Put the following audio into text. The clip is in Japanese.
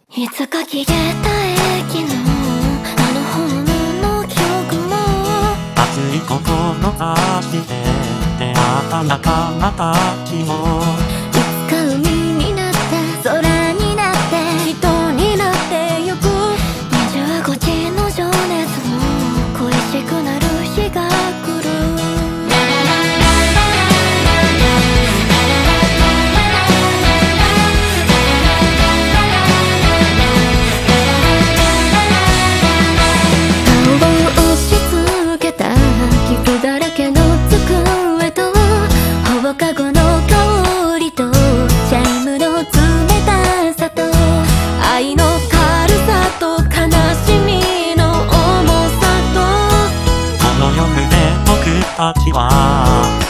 いつか消えた駅のあのホームの記憶も熱い心足で出会った仲間たちもいつか海になって空になって人になってゆく25時の情熱も恋しくなる日が来るカゴの香りとチャイムの冷たさと愛の軽さと悲しみの重さとこの夜で僕たちは